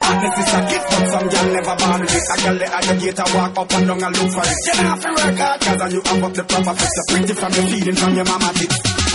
Hotness is a gift, but some girl never born with it. A girl at the gate, I walk up and down and look for it. You don't have to work hard, cause you have up the proper fix. So pretty from your feeding from your mama tits.